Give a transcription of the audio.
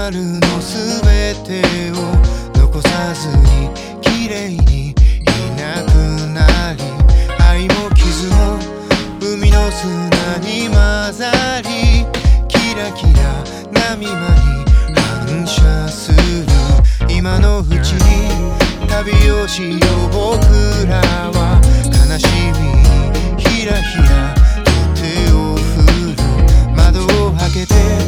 春のすべてを残さずに綺麗にいなくなり、愛も傷も海の砂に混ざり、キラキラ波間に反射する今のうちに旅をしよう。僕らは悲しみにひらひらと手を振る。窓を開けて